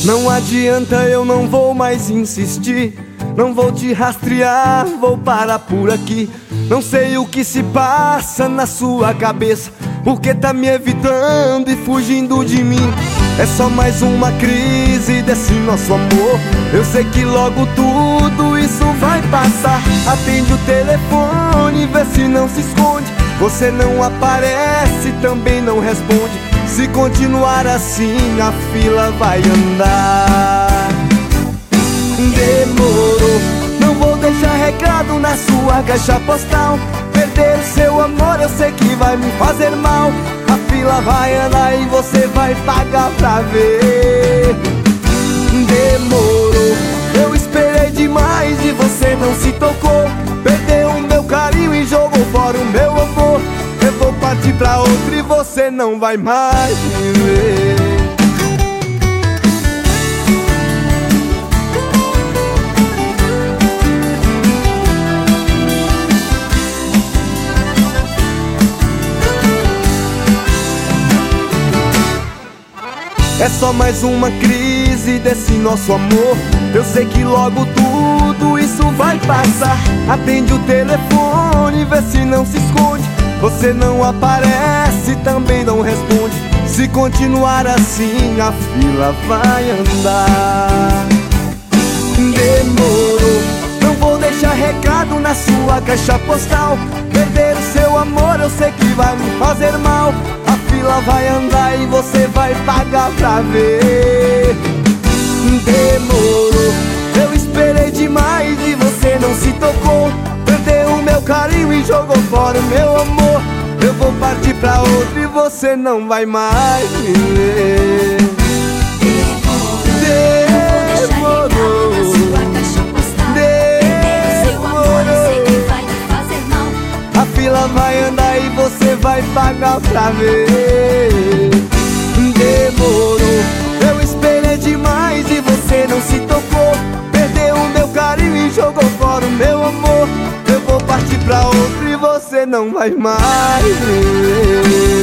Não adianta, eu não vou mais insistir. Não vou te rastrear, vou parar por aqui. Não sei o que se passa na sua cabeça, porque tá me evitando e fugindo de mim. É só mais uma crise desse nosso amor. Eu sei que logo tudo isso vai passar. Atende o telefone, vê se não se esconde. Você não aparece, também não responde. Se continuar assim, a fila vai andar. Demorou, não vou deixar recado na sua caixa postal. Perder o seu amor eu sei que vai me fazer mal. A fila vai andar e você vai pagar pra ver. Demorou, eu esperei demais e você não se tocou. Perdeu o meu carinho e jogou fora o meu amor. Eu vou partir pra outra e você não vai mais me ver. É só mais uma crise desse nosso amor. Eu sei que logo tudo isso vai passar. Atende o telefone, vê se não se esconde. Você não aparece, também não responde. Se continuar assim, a fila vai andar. Demorou, não vou deixar recado na sua caixa postal. Perder o seu amor eu sei que vai me fazer mal. A fila vai andar e você vai pagar pra ver. Demorou, eu esperei demais e você não se tocou. Perdeu o meu carinho e jogou fora o meu amor. Eu vou partir pra outra e você não vai mais me ver. Demorou, a fila vai andar e você vai pagar pra ver. Demorou, eu esperei demais e você não se tocou. Perdeu o meu carinho e jogou fora o meu amor. Eu vou partir pra outra e você não vai mais ver.